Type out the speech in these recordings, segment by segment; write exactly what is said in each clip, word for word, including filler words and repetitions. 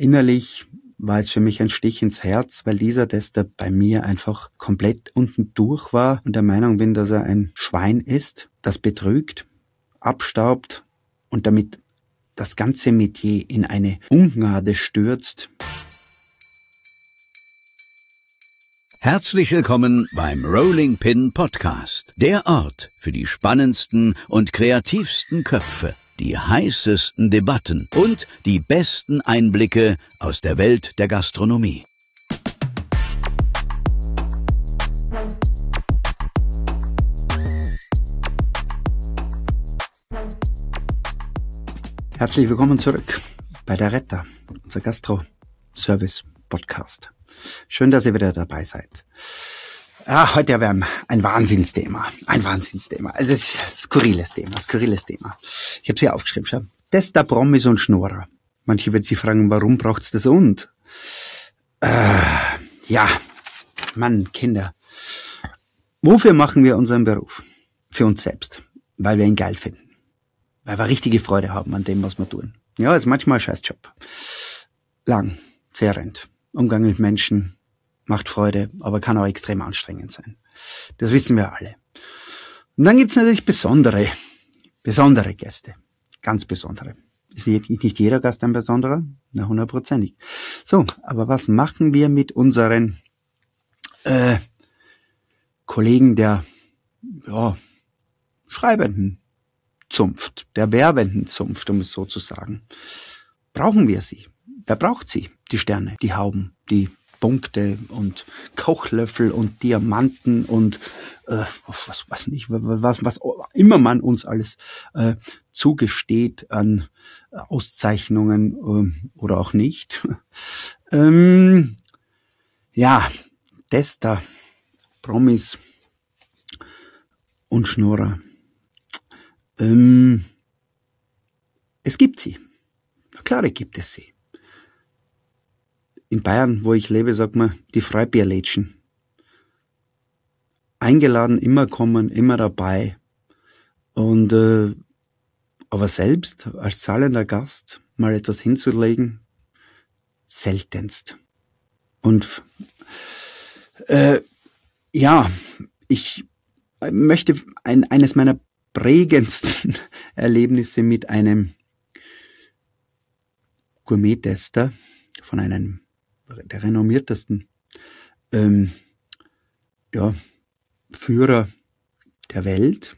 innerlich war es für mich ein Stich ins Herz, weil dieser Tester bei mir einfach komplett unten durch war und der Meinung bin, dass er ein Schwein ist, das betrügt, abstaubt und damit das ganze Metier in eine Ungnade stürzt. Herzlich willkommen beim Rolling Pin Podcast, der Ort für die spannendsten und kreativsten Köpfe, die heißesten Debatten und die besten Einblicke aus der Welt der Gastronomie. Herzlich willkommen zurück bei der Retter, unser Gastro-Service-Podcast. Schön, dass ihr wieder dabei seid. Ja, heute haben wir ein Wahnsinnsthema. Ein Wahnsinnsthema. Also es ist ein skurriles Thema, ein skurriles Thema. Ich habe es hier aufgeschrieben. Schau. Tester, Promis und Schnurrer. Manche werden sich fragen, warum braucht's das und? Äh, ja, Mann, Kinder. Wofür machen wir unseren Beruf? Für uns selbst. Weil wir ihn geil finden. Weil wir richtige Freude haben an dem, was wir tun. Ja, ist manchmal ein Scheißjob. Lang, zehrend. Umgang mit Menschen macht Freude, aber kann auch extrem anstrengend sein. Das wissen wir alle. Und dann gibt's natürlich besondere, besondere Gäste. Ganz besondere. Ist nicht jeder Gast ein besonderer? Na, hundertprozentig. So, aber was machen wir mit unseren äh, Kollegen der ja, schreibenden Zunft, der werbenden Zunft, um es so zu sagen? Brauchen wir sie? Wer braucht sie? Die Sterne, die Hauben, die Punkte und Kochlöffel und Diamanten und äh, was weiß nicht, was was immer man uns alles äh, zugesteht an Auszeichnungen äh, oder auch nicht. ähm, ja, Tester, Promis und Schnurrer. Ähm, es gibt sie. Na klar, gibt es sie. In Bayern, wo ich lebe, sagt man, die Freibierlädchen. Eingeladen, immer kommen, immer dabei. Und äh, aber selbst als zahlender Gast mal etwas hinzulegen, seltenst. Und äh, ja, ich möchte ein, eines meiner prägendsten Erlebnisse mit einem Gourmet-Tester von einem der renommiertesten ähm, ja, Führer der Welt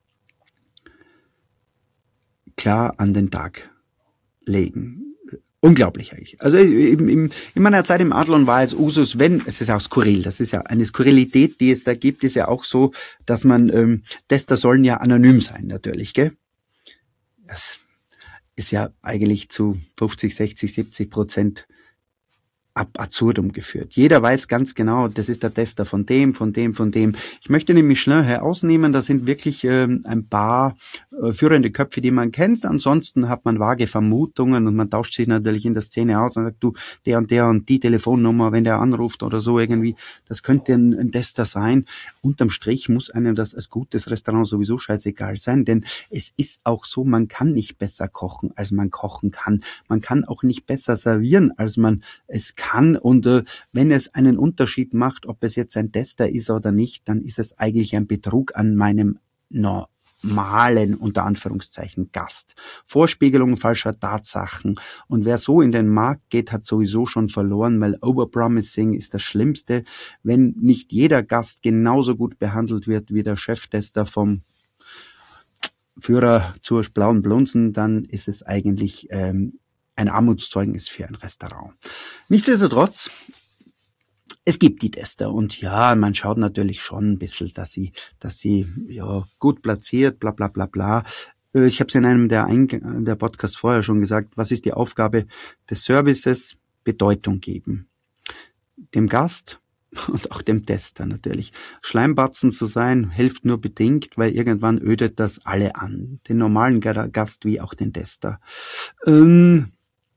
klar an den Tag legen. Unglaublich eigentlich. Also in, in, in meiner Zeit im Adlon war es Usus, wenn, es ist auch skurril, das ist ja eine Skurrilität, die es da gibt, ist ja auch so, dass man, ähm, Tester sollen ja anonym sein natürlich, gell? Das ist ja eigentlich zu fünfzig, sechzig, siebzig Prozent ab absurdum geführt. Jeder weiß ganz genau, das ist der Tester von dem, von dem, von dem. Ich möchte nämlich schnell herausnehmen, das sind wirklich ähm, ein paar äh, führende Köpfe, die man kennt. Ansonsten hat man vage Vermutungen und man tauscht sich natürlich in der Szene aus und sagt, du, der und der und die Telefonnummer, wenn der anruft oder so irgendwie, das könnte ein, ein Tester sein. Unterm Strich muss einem das als gutes Restaurant sowieso scheißegal sein, denn es ist auch so, man kann nicht besser kochen, als man kochen kann. Man kann auch nicht besser servieren, als man es kann. kann und äh, wenn es einen Unterschied macht, ob es jetzt ein Tester ist oder nicht, dann ist es eigentlich ein Betrug an meinem normalen, unter Anführungszeichen, Gast. Vorspiegelung falscher Tatsachen und wer so in den Markt geht, hat sowieso schon verloren, weil Overpromising ist das Schlimmste. Wenn nicht jeder Gast genauso gut behandelt wird wie der Cheftester vom Führer zur blauen Blunzen, dann ist es eigentlich ähm, ein Armutszeugnis für ein Restaurant. Nichtsdestotrotz, es gibt die Tester und ja, man schaut natürlich schon ein bisschen, dass sie, dass sie ja gut platziert, bla bla bla bla. Ich habe es in einem der, Eing- der Podcast vorher schon gesagt, was ist die Aufgabe des Services? Bedeutung geben. Dem Gast und auch dem Tester natürlich. Schleimbatzen zu sein, hilft nur bedingt, weil irgendwann ödet das alle an. Den normalen Gast wie auch den Tester. Ähm,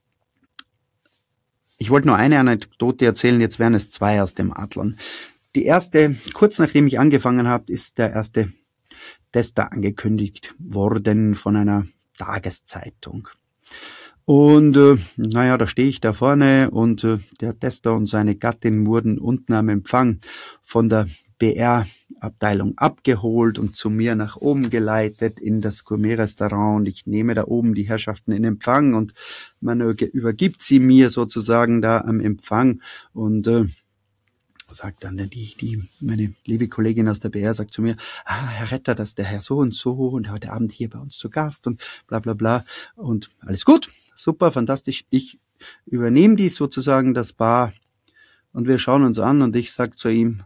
Ich wollte nur eine Anekdote erzählen, jetzt wären es zwei aus dem Adlon. Die erste, kurz nachdem ich angefangen habe, ist der erste Tester angekündigt worden von einer Tageszeitung. Und äh, naja, da stehe ich da vorne und äh, der Tester und seine Gattin wurden unten am Empfang von der B R-Abteilung abgeholt und zu mir nach oben geleitet in das Gourmet-Restaurant. Und ich nehme da oben die Herrschaften in Empfang und man übergibt sie mir sozusagen da am Empfang und äh, sagt dann die, die, meine liebe Kollegin aus der B R sagt zu mir, ah, Herr Retter, das ist der Herr so und so und heute Abend hier bei uns zu Gast und bla bla bla und alles gut, super, fantastisch. Ich übernehme dies sozusagen, das Bar und wir schauen uns an und ich sag zu ihm,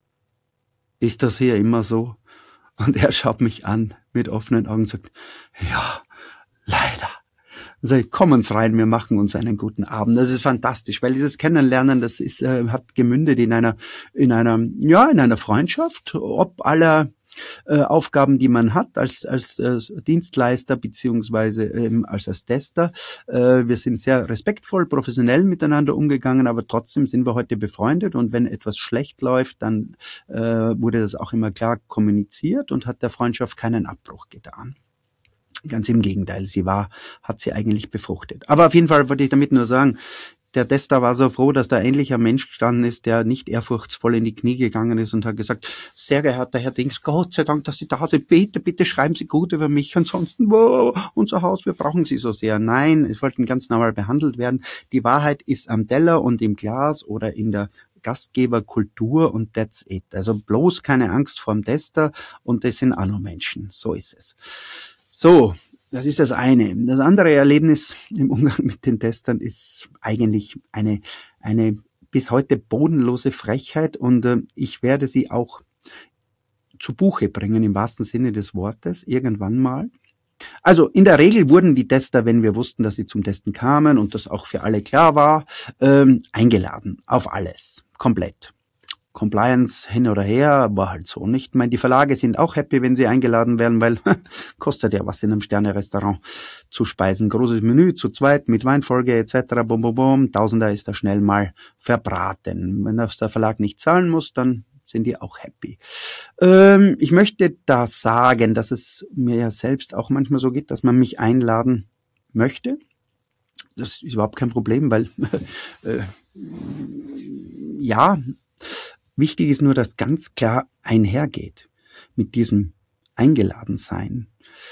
ist das hier immer so? Und er schaut mich an mit offenen Augen und sagt, ja, leider. Also kommen's rein, wir machen uns einen guten Abend. Das ist fantastisch, weil dieses Kennenlernen, das ist, äh, hat gemündet in einer, in einer, ja, in einer Freundschaft, ob aller äh, Aufgaben, die man hat als als äh, Dienstleister beziehungsweise ähm, als als Tester. Äh, wir sind sehr respektvoll, professionell miteinander umgegangen, aber trotzdem sind wir heute befreundet und wenn etwas schlecht läuft, dann äh, wurde das auch immer klar kommuniziert und hat der Freundschaft keinen Abbruch getan. Ganz im Gegenteil, sie war, hat sie eigentlich befruchtet. Aber auf jeden Fall wollte ich damit nur sagen, der Tester war so froh, dass da endlich ein Mensch gestanden ist, der nicht ehrfurchtsvoll in die Knie gegangen ist und hat gesagt, sehr geehrter Herr Dings, Gott sei Dank, dass Sie da sind, bitte, bitte schreiben Sie gut über mich, ansonsten, wow, unser Haus, wir brauchen Sie so sehr. Nein, es wollten ganz normal behandelt werden. Die Wahrheit ist am Teller und im Glas oder in der Gastgeberkultur und that's it. Also bloß keine Angst vorm Tester und das sind auch nur Menschen, so ist es. So, das ist das eine. Das andere Erlebnis im Umgang mit den Testern ist eigentlich eine eine bis heute bodenlose Frechheit und äh, ich werde sie auch zu Buche bringen, im wahrsten Sinne des Wortes, irgendwann mal. Also in der Regel wurden die Tester, wenn wir wussten, dass sie zum Testen kamen und das auch für alle klar war, ähm, eingeladen auf alles, komplett. Compliance hin oder her, war halt so nicht. Ich meine, die Verlage sind auch happy, wenn sie eingeladen werden, weil kostet ja was in einem Sterne-Restaurant zu speisen. Großes Menü, zu zweit, mit Weinfolge et cetera. Bum, bum, bum. Tausender ist da schnell mal verbraten. Wenn das der Verlag nicht zahlen muss, dann sind die auch happy. Ähm, ich möchte da sagen, dass es mir ja selbst auch manchmal so geht, dass man mich einladen möchte. Das ist überhaupt kein Problem, weil äh, ja, wichtig ist nur, dass ganz klar einhergeht mit diesem Eingeladensein.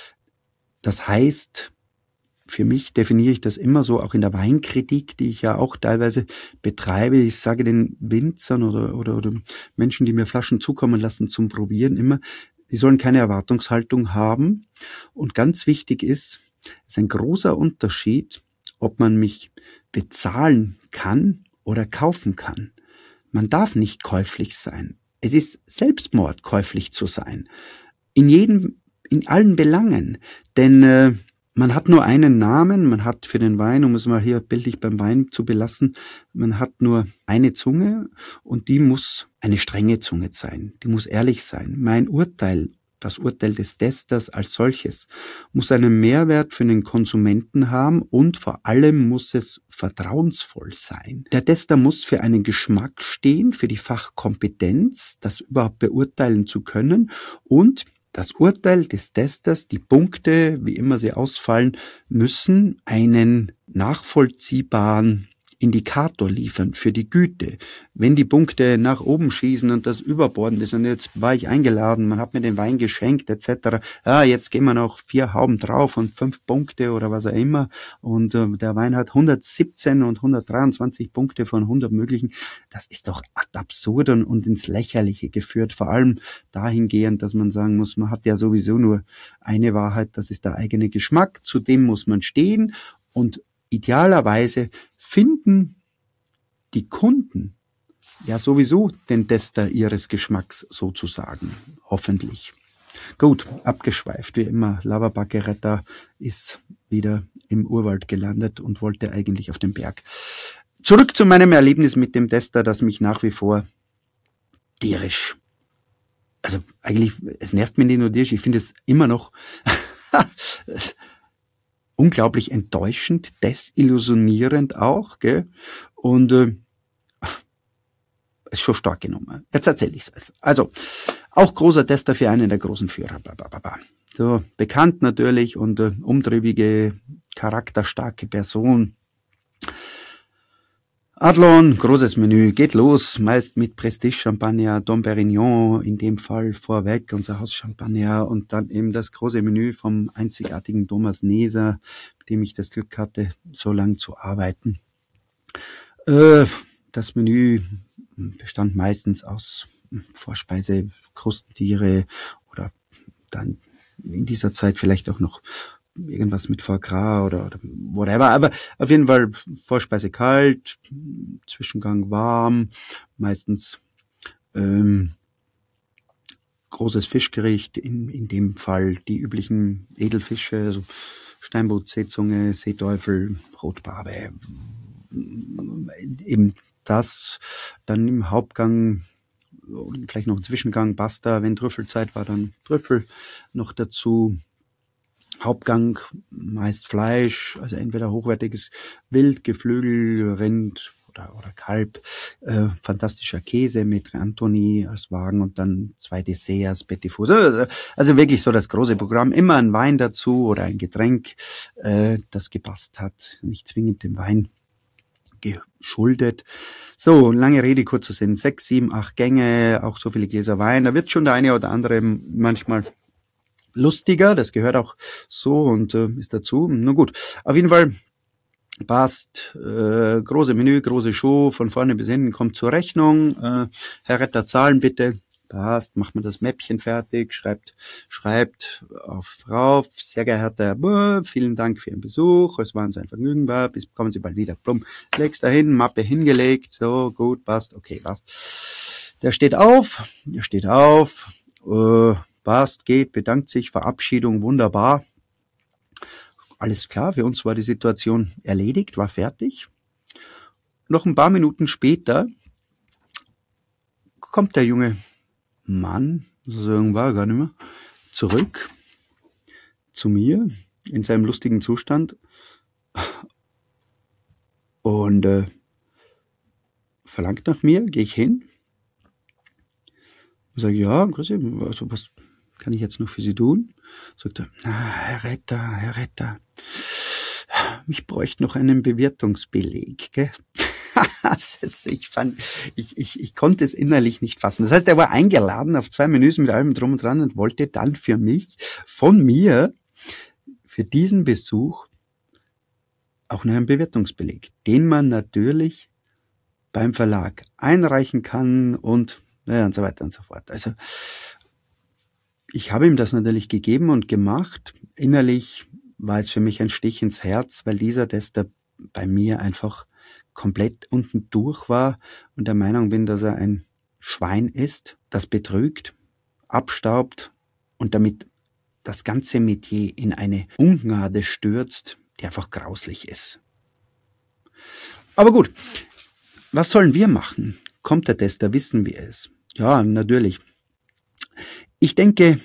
Das heißt, für mich definiere ich das immer so, auch in der Weinkritik, die ich ja auch teilweise betreibe. Ich sage den Winzern oder, oder, oder Menschen, die mir Flaschen zukommen lassen zum Probieren immer, die sollen keine Erwartungshaltung haben. Und ganz wichtig ist, es ist ein großer Unterschied, ob man mich bezahlen kann oder kaufen kann. Man darf nicht käuflich sein. Es ist Selbstmord, käuflich zu sein. In jedem, in allen Belangen. Denn äh, man hat nur einen Namen, man hat für den Wein, um es mal hier bildlich beim Wein zu belassen, man hat nur eine Zunge und die muss eine strenge Zunge sein. Die muss ehrlich sein. Mein Urteil, das Urteil des Testers als solches, muss einen Mehrwert für den Konsumenten haben und vor allem muss es vertrauensvoll sein. Der Tester muss für einen Geschmack stehen, für die Fachkompetenz, das überhaupt beurteilen zu können und das Urteil des Testers, die Punkte, wie immer sie ausfallen, müssen einen nachvollziehbaren Indikator liefern für die Güte. Wenn die Punkte nach oben schießen und das überbordend ist und jetzt war ich eingeladen, man hat mir den Wein geschenkt et cetera. Ja, jetzt gehen wir noch vier Hauben drauf und fünf Punkte oder was auch immer und äh, der Wein hat hundertsiebzehn und hundertdreiundzwanzig Punkte von hundert möglichen. Das ist doch ad absurdum und ins Lächerliche geführt, vor allem dahingehend, dass man sagen muss, man hat ja sowieso nur eine Wahrheit, das ist der eigene Geschmack, zu dem muss man stehen und idealerweise finden die Kunden ja sowieso den Tester ihres Geschmacks sozusagen, hoffentlich. Gut, abgeschweift wie immer. Lava Baccheretta ist wieder im Urwald gelandet und wollte eigentlich auf den Berg. Zurück zu meinem Erlebnis mit dem Tester, das mich nach wie vor tierisch, also eigentlich, es nervt mich nicht nur tierisch, ich finde es immer noch unglaublich enttäuschend, desillusionierend auch, gell? Und äh, ist schon stark genommen. Jetzt erzähle ich es. Also, auch großer Tester für einen der großen Führer. So, bekannt natürlich und äh, umtriebige, charakterstarke Person. Adlon, großes Menü, geht los, meist mit Prestige-Champagner, Dom Perignon in dem Fall vorweg, unser Hauschampagner und dann eben das große Menü vom einzigartigen Thomas Neser, mit dem ich das Glück hatte, so lang zu arbeiten. Äh, das Menü bestand meistens aus Vorspeise, Krustentiere oder dann in dieser Zeit vielleicht auch noch irgendwas mit Foie Gras oder, oder whatever, aber auf jeden Fall Vorspeise kalt, Zwischengang warm, meistens ähm, großes Fischgericht, in, in dem Fall die üblichen Edelfische, also Steinbutt, Seezunge, Seeteufel, Rotbarbe, eben das, dann im Hauptgang vielleicht noch ein Zwischengang, Pasta, wenn Trüffelzeit war, dann Trüffel noch dazu. Hauptgang meist Fleisch, also entweder hochwertiges Wild, Geflügel, Rind oder, oder Kalb, äh, fantastischer Käse mit Antoni als Wagen und dann zwei Desserts, Petit Four. Also, also wirklich so das große Programm. Immer ein Wein dazu oder ein Getränk, äh, das gepasst hat, nicht zwingend dem Wein geschuldet. So, lange Rede, kurzer Sinn. Sechs, sieben, acht Gänge, auch so viele Gläser Wein. Da wird schon der eine oder andere manchmal lustiger, das gehört auch so und äh, ist dazu. Nur gut, auf jeden Fall passt, äh, große Menü, große Show, von vorne bis hinten kommt zur Rechnung. Äh, Herr Retter, zahlen bitte. Passt, macht man das Mäppchen fertig, schreibt, schreibt auf rauf. Sehr geehrter Herr Bö, vielen Dank für Ihren Besuch. Es war uns ein Vergnügen, bis kommen Sie bald wieder. Blum, legst dahin, Mappe hingelegt, so gut, passt, okay, passt. Der steht auf, der steht auf, äh, passt, geht, bedankt sich, Verabschiedung, wunderbar. Alles klar, für uns war die Situation erledigt, war fertig. Noch ein paar Minuten später kommt der junge Mann, so jung war er gar nicht mehr, zurück zu mir in seinem lustigen Zustand und äh, verlangt nach mir, gehe ich hin und sage, ja, also was kann ich jetzt noch für Sie tun? Sagt er, ah, Herr Retter, Herr Retter, ich bräuchte noch einen Bewirtungsbeleg, gell? ich fand, ich, ich, ich konnte es innerlich nicht fassen. Das heißt, er war eingeladen auf zwei Menüs mit allem drum und dran und wollte dann für mich, von mir, für diesen Besuch auch noch einen Bewirtungsbeleg, den man natürlich beim Verlag einreichen kann und, ja, und so weiter und so fort. Also, ich habe ihm das natürlich gegeben und gemacht. Innerlich war es für mich ein Stich ins Herz, weil dieser Tester bei mir einfach komplett unten durch war und der Meinung bin, dass er ein Schwein ist, das betrügt, abstaubt und damit das ganze Metier in eine Ungnade stürzt, die einfach grauslich ist. Aber gut, was sollen wir machen? Kommt der Tester, wissen wir es. Ja, natürlich. Ich denke,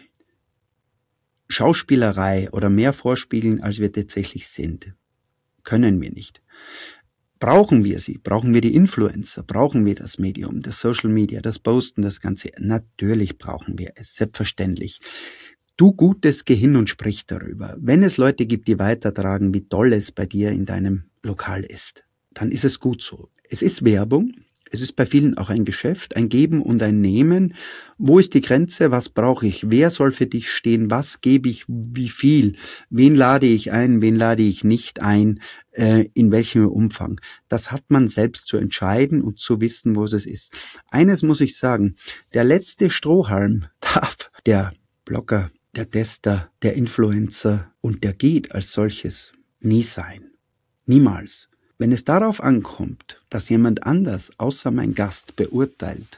Schauspielerei oder mehr vorspiegeln, als wir tatsächlich sind, können wir nicht. Brauchen wir sie? Brauchen wir die Influencer? Brauchen wir das Medium, das Social Media, das Posten, das Ganze? Natürlich brauchen wir es, selbstverständlich. Tu Gutes, geh hin und sprich darüber. Wenn es Leute gibt, die weitertragen, wie toll es bei dir in deinem Lokal ist, dann ist es gut so. Es ist Werbung. Es ist bei vielen auch ein Geschäft, ein Geben und ein Nehmen. Wo ist die Grenze? Was brauche ich? Wer soll für dich stehen? Was gebe ich? Wie viel? Wen lade ich ein? Wen lade ich nicht ein? Äh, in welchem Umfang? Das hat man selbst zu entscheiden und zu wissen, wo es ist. Eines muss ich sagen, der letzte Strohhalm darf der Blogger, der Tester, der Influencer und der Guide als solches nie sein. Niemals. Wenn es darauf ankommt, dass jemand anders außer mein Gast beurteilt,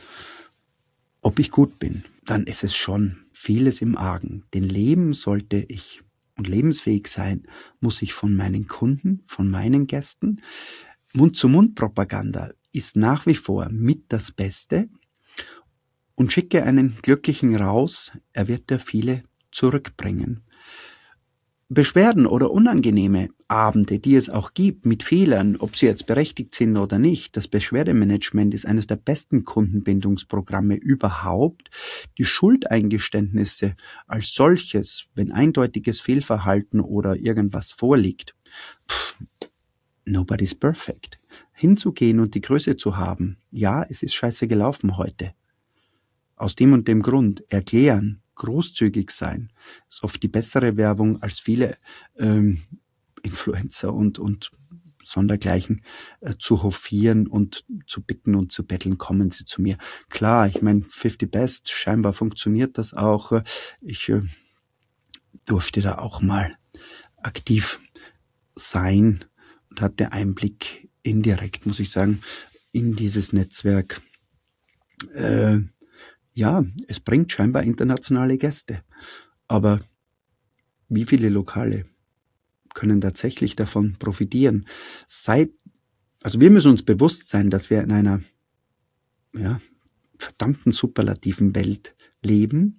ob ich gut bin, dann ist es schon vieles im Argen. Denn leben sollte ich und lebensfähig sein muss ich von meinen Kunden, von meinen Gästen. Mund-zu-Mund-Propaganda ist nach wie vor mit das Beste und schicke einen Glücklichen raus, er wird dir viele zurückbringen. Beschwerden oder unangenehme Beschwerdeabende, die es auch gibt, mit Fehlern, ob sie jetzt berechtigt sind oder nicht. Das Beschwerdemanagement ist eines der besten Kundenbindungsprogramme überhaupt. Die Schuldeingeständnisse als solches, wenn eindeutiges Fehlverhalten oder irgendwas vorliegt, pff, nobody's perfect. Hinzugehen und die Größe zu haben, ja, es ist scheiße gelaufen heute. Aus dem und dem Grund erklären, großzügig sein, ist oft die bessere Werbung als viele ähm, Influencer und und sondergleichen äh, zu hofieren und zu bitten und zu betteln, kommen Sie zu mir. Klar, ich meine, fifty Best, scheinbar funktioniert das auch. Ich äh, durfte da auch mal aktiv sein und hatte Einblick indirekt, muss ich sagen, in dieses Netzwerk. Äh, ja, es bringt scheinbar internationale Gäste. Aber wie viele Lokale können tatsächlich davon profitieren? Seit, also wir müssen uns bewusst sein, dass wir in einer ja, verdammten superlativen Welt leben.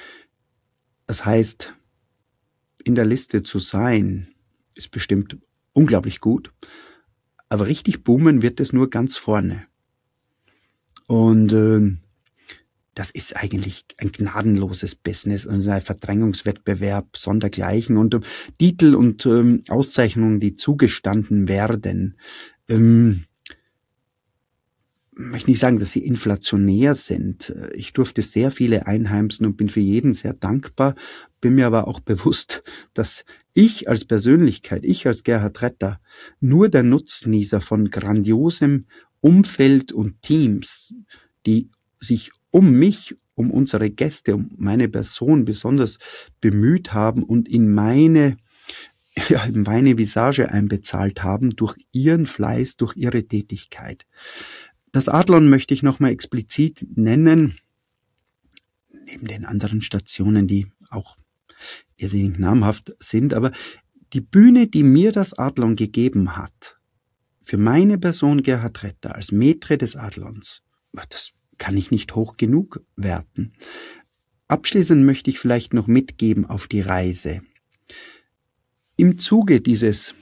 Das heißt, in der Liste zu sein, ist bestimmt unglaublich gut, aber richtig boomen wird es nur ganz vorne. Und äh, das ist eigentlich ein gnadenloses Business und ein Verdrängungswettbewerb sondergleichen und äh, Titel und ähm, Auszeichnungen, die zugestanden werden. Ähm, ich möchte nicht sagen, dass sie inflationär sind. Ich durfte sehr viele einheimsen und bin für jeden sehr dankbar, bin mir aber auch bewusst, dass ich als Persönlichkeit, ich als Gerhard Retter, nur der Nutznießer von grandiosem Umfeld und Teams, die sich um mich, um unsere Gäste, um meine Person besonders bemüht haben und in meine, ja, in meine Visage einbezahlt haben durch ihren Fleiß, durch ihre Tätigkeit. Das Adlon möchte ich nochmal explizit nennen, neben den anderen Stationen, die auch irrsinnig namhaft sind, aber die Bühne, die mir das Adlon gegeben hat, für meine Person Gerhard Retter als Maitre des Adlons, das kann ich nicht hoch genug werten. Abschließend möchte ich vielleicht noch mitgeben auf die Reise. Im Zuge dieses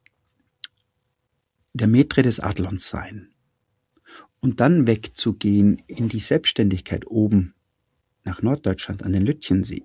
der Maitre des Adlons sein und dann wegzugehen in die Selbstständigkeit oben nach Norddeutschland an den Lütchensee,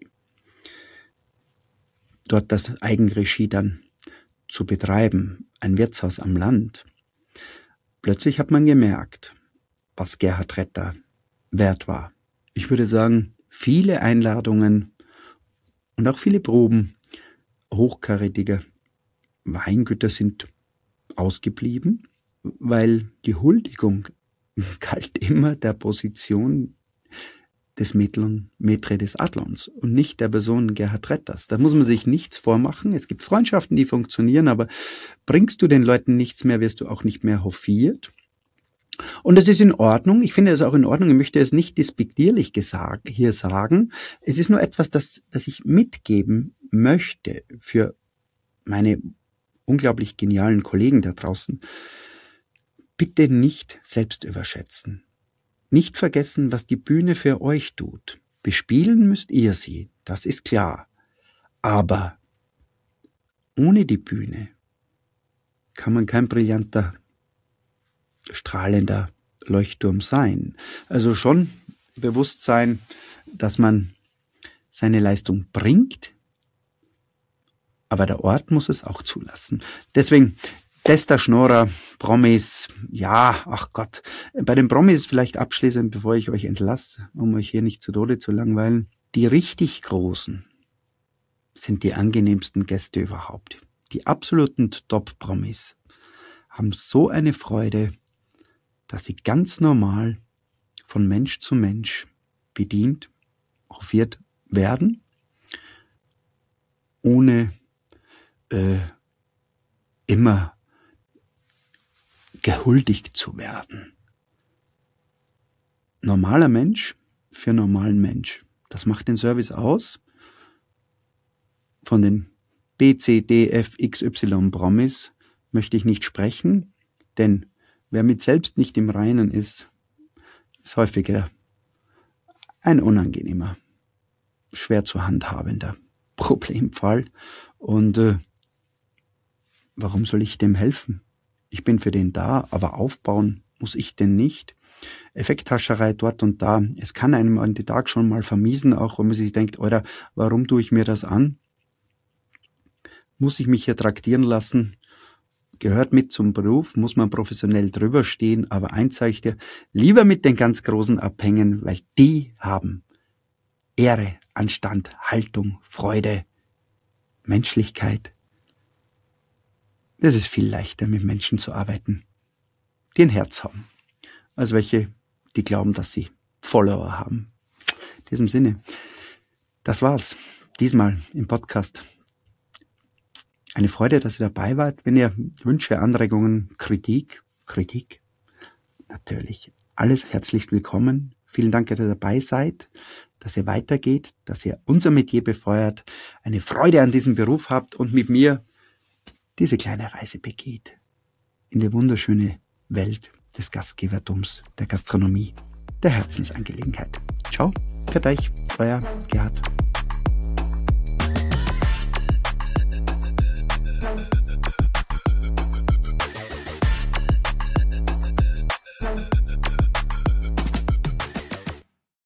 dort das Eigenregie dann zu betreiben, ein Wirtshaus am Land. Plötzlich hat man gemerkt, was Gerhard Retter wert war. Ich würde sagen, viele Einladungen und auch viele Proben hochkarätiger Weingüter sind ausgeblieben, weil die Huldigung galt immer der Position des Maitre des Adlons und nicht der Person Gerhard Retters. Da muss man sich nichts vormachen. Es gibt Freundschaften, die funktionieren, aber bringst du den Leuten nichts mehr, wirst du auch nicht mehr hofiert. Und das ist in Ordnung. Ich finde es auch in Ordnung. Ich möchte es nicht despektierlich gesagt, hier sagen. Es ist nur etwas, das, das ich mitgeben möchte für meine unglaublich genialen Kollegen da draußen. Bitte nicht selbst überschätzen. Nicht vergessen, was die Bühne für euch tut. Bespielen müsst ihr sie, das ist klar. Aber ohne die Bühne kann man kein brillanter, strahlender Leuchtturm sein. Also schon bewusst sein, dass man seine Leistung bringt, aber der Ort muss es auch zulassen. Deswegen Tester, Schnorrer, Promis, ja, ach Gott. Bei den Promis vielleicht abschließend, bevor ich euch entlasse, um euch hier nicht zu Tode zu langweilen. Die richtig Großen sind die angenehmsten Gäste überhaupt. Die absoluten Top-Promis haben so eine Freude, dass sie ganz normal von Mensch zu Mensch bedient, hofiert werden, ohne äh, immer gehuldigt zu werden. Normaler Mensch für normalen Mensch. Das macht den Service aus. Von den B, C, D, F, X, Y Promis möchte ich nicht sprechen, denn wer mit selbst nicht im Reinen ist, ist häufiger ein unangenehmer, schwer zu handhabender Problemfall. Und äh, warum soll ich dem helfen? Ich bin für den da, aber aufbauen muss ich den nicht. Effekthascherei dort und da. Es kann einem an den Tag schon mal vermiesen, auch wenn man sich denkt, Alter, warum tue ich mir das an? Muss ich mich hier traktieren lassen? Gehört mit zum Beruf, muss man professionell drüber stehen, aber eins sage ich dir, lieber mit den ganz Großen abhängen, weil die haben Ehre, Anstand, Haltung, Freude, Menschlichkeit. Es ist viel leichter, mit Menschen zu arbeiten, die ein Herz haben, als welche, die glauben, dass sie Follower haben. In diesem Sinne, das war's diesmal im Podcast. Eine Freude, dass ihr dabei wart. Wenn ihr Wünsche, Anregungen, Kritik, Kritik, natürlich alles herzlichst willkommen. Vielen Dank, dass ihr dabei seid, dass ihr weitergeht, dass ihr unser Metier befeuert, eine Freude an diesem Beruf habt und mit mir diese kleine Reise begeht in die wunderschöne Welt des Gastgebertums, der Gastronomie, der Herzensangelegenheit. Ciao, für euch, euer Gerhard.